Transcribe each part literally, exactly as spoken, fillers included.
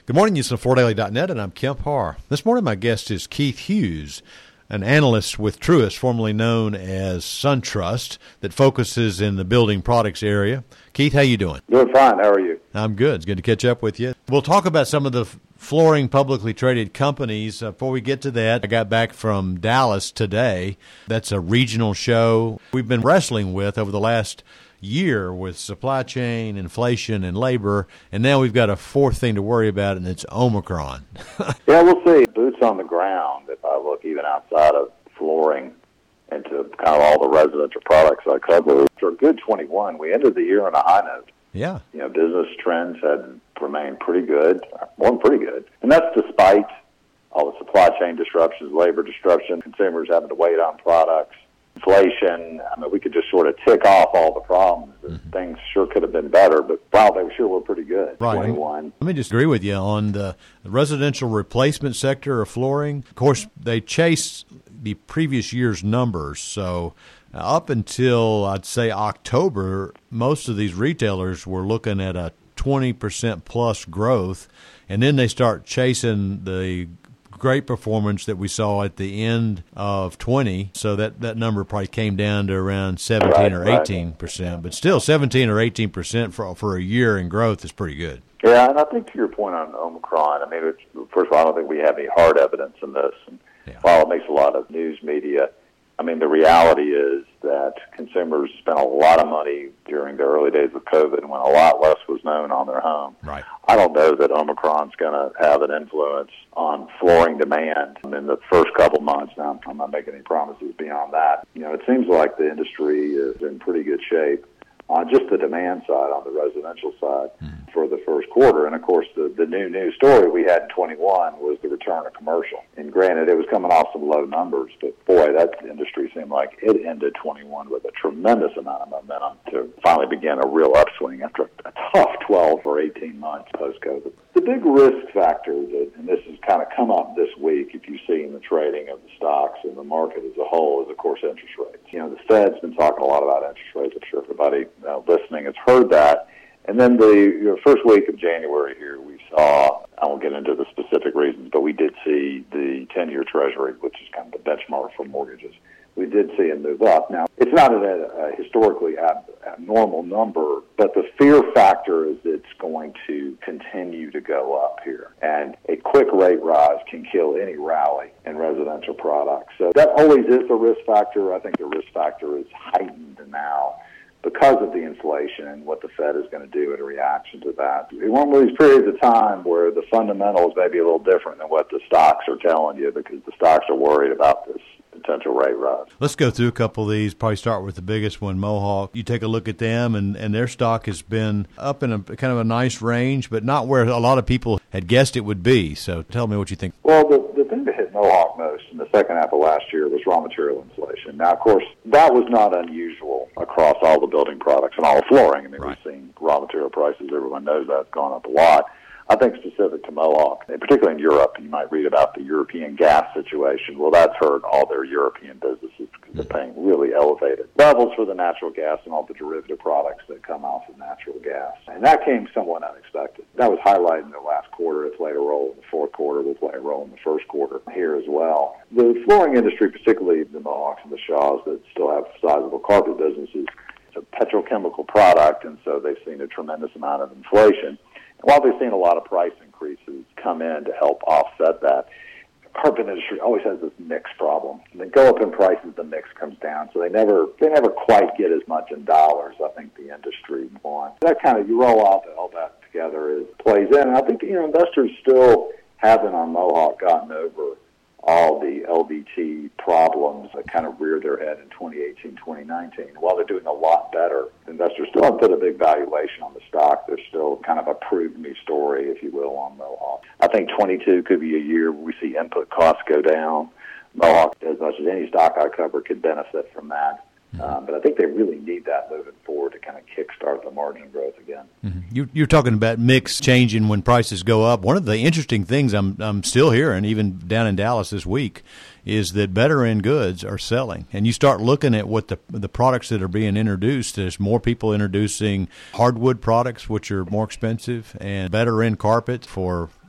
Good morning, you listen to Florida Daily dot net, and I'm Kemp Harr. This morning my guest is Keith Hughes, an analyst with Truist, formerly known as SunTrust, that focuses in the building products area. Keith, how you doing? Doing fine. How are you? I'm good. It's good to catch up with you. We'll talk about some of the flooring publicly traded companies. Uh, before we get to that, I got back from Dallas today. That's a regional show we've been wrestling with over the last year with supply chain, inflation, and labor, and now we've got a fourth thing to worry about, and it's Omicron. Yeah, we'll see. Boots on the ground, if I look even outside of flooring into kind of all the residential products I cover. For a good twenty-one, we ended the year on a high note. Yeah. You know, business trends had remained pretty good, one pretty good, and that's despite all the supply chain disruptions, labor disruption, consumers having to wait on products, inflation. I mean, we could just sort of tick off all the problems. Mm-hmm. Things sure could have been better, but wow, they sure were pretty good. Right. twenty-one. Let me just agree with you on the residential replacement sector of flooring. Of course, they chase the previous year's numbers, so up until, I'd say, October, most of these retailers were looking at a twenty percent plus growth, and then they start chasing the great performance that we saw at the end of twenty, so that, that number probably came down to around seventeen or eighteen percent, but still seventeen or eighteen percent for for a year in growth is pretty good. Yeah, and I think to your point on Omicron, I mean, it's, first of all, I don't think we have any hard evidence in this, and yeah. While it makes a lot of news media, I mean, the reality is that consumers spent a lot of money during the early days of COVID when a lot less was known on their home. Right. I don't know that Omicron's going to have an influence on flooring demand in the first couple months. Now, I'm not making any promises beyond that. You know, it seems like the industry is in pretty good shape on just the demand side, on the residential side, mm. for the first quarter. And, of course, the, the new news story we had in twenty-one was the return of commercial. And granted, it was coming off some low numbers, but, boy, that industry seemed like it ended twenty-one with a tremendous amount of momentum to finally begin a real upswing after a tough twelve or eighteen months post-COVID. The big risk factor, that, and this has kind of come up this week, if you see in the trading of the stocks and the market as a whole, is, of course, interest rates. You know, the Fed's been talking a lot about interest rates. I'm sure everybody uh, listening has heard that. And then the you know, first week of January here, we saw, I won't get into the specific reasons, but we did see the ten-year Treasury, which is kind of the benchmark for mortgages. We did see it move up. Now, it's not at a historically ab- abnormal number, but the fear factor is it's going to continue to go up here. And a quick rate rise can kill any rally in residential products. So that always is a risk factor. I think the risk factor is heightened now because of the inflation and what the Fed is going to do in reaction to that. We want one of these periods of time where the fundamentals may be a little different than what the stocks are telling you, because the stocks are worried about this potential rate rise. Let's go through a couple of these. Probably start with the biggest one, Mohawk. You take a look at them, and, and their stock has been up in a kind of a nice range, but not where a lot of people had guessed it would be. So tell me what you think. Well, the, the thing that hit Mohawk most in the second half of last year was raw material inflation. Now, of course, that was not unusual across all the building products and all the flooring. I mean, right. We've seen raw material prices. Everyone knows that's gone up a lot. I think specific to Mohawk, and particularly in Europe, you might read about the European gas situation. Well, that's hurt all their European businesses because they're paying really elevated levels for the natural gas and all the derivative products that come off of natural gas. And that came somewhat unexpected. That was highlighted in the last quarter. It played a role in the fourth quarter. Will play a role in the first quarter here as well. The flooring industry, particularly the Mohawks and the Shaws that still have sizable carpet businesses, it's a petrochemical product, and so they've seen a tremendous amount of inflation. While they've seen a lot of price increases come in to help offset that, the carpet industry always has this mix problem. When they go up in prices, the mix comes down, so they never they never quite get as much in dollars, I think, the industry wants. That kind of, you roll out all that together, it plays in. And I think, you know, investors still haven't on Mohawk gotten over all the L V T problems that kind of reared their head in twenty eighteen, twenty nineteen. While they're doing a lot better, investors still haven't put a big valuation on the stock. There's still kind of a prove me story, if you will, on Mohawk. I think twenty-two could be a year where we see input costs go down. Mohawk, as much as any stock I cover, could benefit from that. Um, but I think they really need that moving forward to kind of kickstart the margin growth again. Mm-hmm. You, you're talking about mix changing when prices go up. One of the interesting things I'm I'm still hearing, even down in Dallas this week, is that better end goods are selling. And you start looking at what the the products that are being introduced. There's more people introducing hardwood products, which are more expensive, and better end carpet for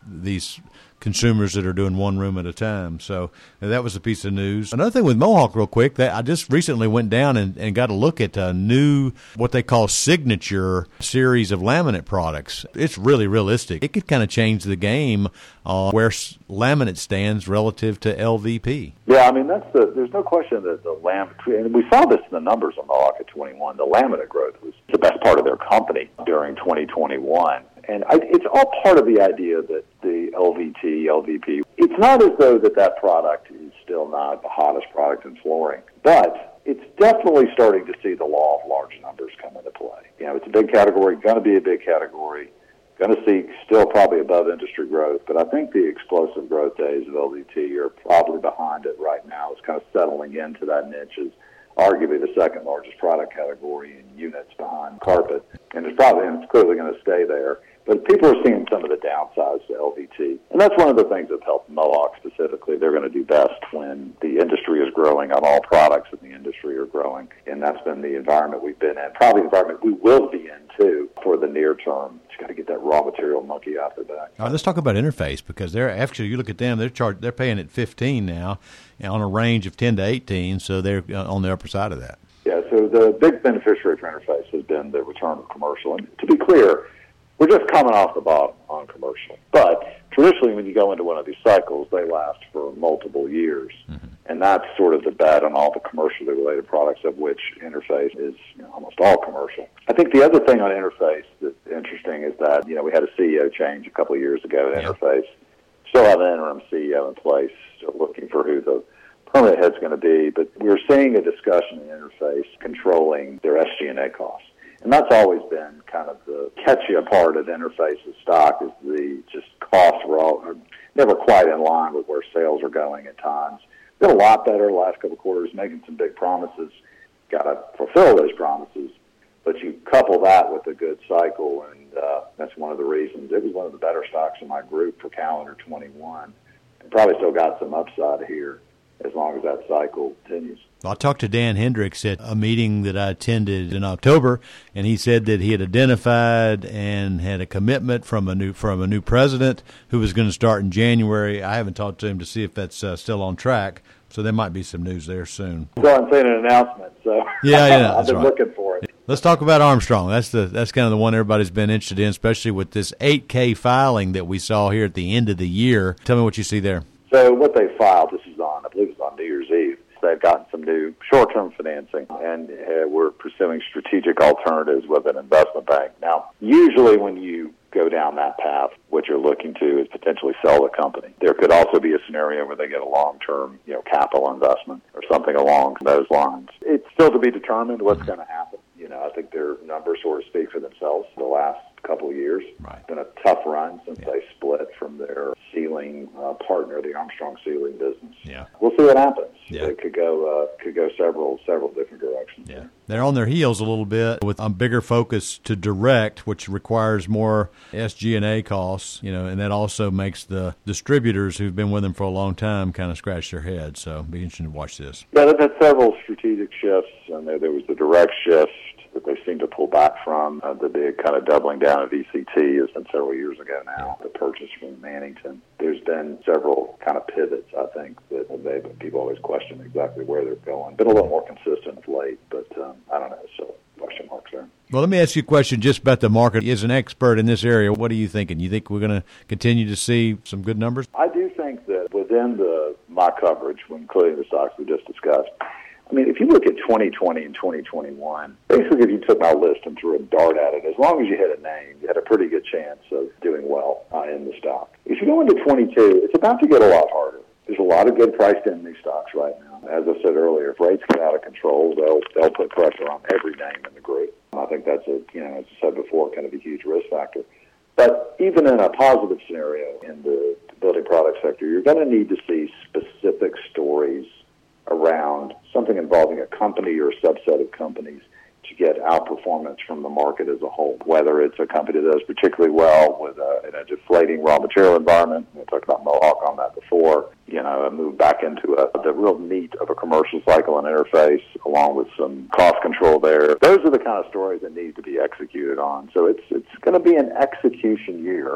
these consumers that are doing one room at a time. So that was a piece of news. Another thing with Mohawk real quick, that I just recently went down and, and got a look at a new, what they call signature series of laminate products. It's really realistic. It could kind of change the game on where laminate stands relative to L V P. Yeah, I mean, that's the, there's no question that the laminate, and we saw this in the numbers on Mohawk at twenty-one, the laminate growth was the best part of their company during twenty twenty-one. And I, it's all part of the idea that the L V T, L V P, it's not as though that that product is still not the hottest product in flooring, but it's definitely starting to see the law of large numbers come into play. You know, it's a big category, going to be a big category, going to see still probably above industry growth, but I think the explosive growth days of L V T are probably behind it right now. It's kind of settling into that niche as arguably the second largest product category in units behind carpet, and it's probably, and it's clearly going to stay there. But people are seeing some of the downsides to L V T. And that's one of the things that helped Mohawk specifically. They're going to do best when the industry is growing on all products in the industry are growing. And that's been the environment we've been in, probably the environment we will be in, too, for the near term. Just got to get that raw material monkey out their back. All right, let's talk about Interface, because they're actually, you look at them, they're charged, they're paying at fifteen now on a range of ten to eighteen, so they're on the upper side of that. Yeah, so the big beneficiary for Interface has been the return of commercial. And to be clear, we're just coming off the bottom on commercial. But traditionally, when you go into one of these cycles, they last for multiple years. Mm-hmm. And that's sort of the bet on all the commercially related products, of which Interface is, you know, almost all commercial. I think the other thing on Interface that's interesting is that, you know, we had a C E O change a couple of years ago at yep. Interface. Still have an interim C E O in place, still looking for who the permanent head's going to be. But we're seeing a discussion in Interface controlling their S G and A costs. And that's always been kind of the catchy part of Interface's stock, is the just costs were all are never quite in line with where sales are going at times. Been a lot better the last couple of quarters, making some big promises. Got to fulfill those promises, but you couple that with a good cycle, and uh, that's one of the reasons. It was one of the better stocks in my group for calendar twenty-one, and probably still got some upside here as long as that cycle continues. I talked to Dan Hendricks at a meeting that I attended in October, and he said that he had identified and had a commitment from a new from a new president who was going to start in January. I haven't talked to him to see if that's uh, still on track, so there might be some news there soon. So I'm seeing an announcement, so yeah, yeah, I've been right. looking for it. Let's talk about Armstrong. That's the that's kind of the one everybody's been interested in, especially with this eight K filing that we saw here at the end of the year. Tell me what you see there. So what they filed, this is on, I believe it was on New Year's Eve. They've gotten some new short-term financing, and uh, we're pursuing strategic alternatives with an investment bank. Now, usually when you go down that path, what you're looking to is potentially sell the company. There could also be a scenario where they get a long-term, you know, capital investment or something along those lines. It's still to be determined what's going to happen. You know, I think their numbers sort of speak for themselves the last couple of years. Right. It's been a tough run since yeah. they split from their ceiling uh, partner, the Armstrong Ceiling business. Yeah. We'll see what happens. Yeah. It could go uh, could go several several different directions. Yeah. They're on their heels a little bit with a bigger focus to direct, which requires more S G and A costs, you know, and that also makes the distributors who've been with them for a long time kind of scratch their heads. So it'll be interesting to watch this. Yeah, they've had several strategic shifts, and there, there was the direct shift that they seem to pull back from. Uh, the big kind of doubling down of E C T has been several years ago now, the purchase from Mannington. There's been several kind of pivots, I think, that they people always question exactly where they're going. Been a little more consistent of late, but um, I don't know, so question marks there. Well, let me ask you a question just about the market. As an expert in this area, what are you thinking? You think we're going to continue to see some good numbers? I do think that within the my coverage, including the stocks we just discussed, I mean, if you look at twenty twenty and twenty twenty-one, basically if you took my list and threw a dart at it, as long as you hit a name, you had a pretty good chance of doing well uh, in the stock. If you go into twenty-two, it's about to get a lot harder. There's a lot of good priced in these stocks right now. As I said earlier, if rates get out of control, they'll they'll put pressure on every name in the group. I think that's a, you know, as I said before, kind of a huge risk factor. But even in a positive scenario in the building product sector, you're going to need to see specific stories around something involving a company or a subset of companies to get outperformance from the market as a whole, whether it's a company that does particularly well with a, in a deflating raw material environment. We talked about Mohawk on that before. You know, move back into a, the real meat of a commercial cycle and Interface, along with some cost control there. Those are the kind of stories that need to be executed on. So it's it's going to be an execution year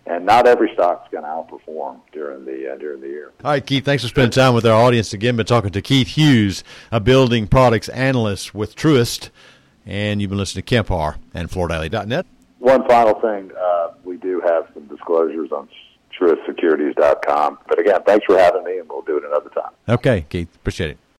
and not every stock's going to outperform during the uh, during the year. All right, Keith, thanks for spending time with our audience again. Been talking to Keith Hughes, a building products analyst with Truist, and you've been listening to Kemp-Harr and Florida Daily dot net. One final thing, uh, we do have some disclosures on Truist Securities dot com. But again, thanks for having me, and we'll do it another time. Okay, Keith, appreciate it.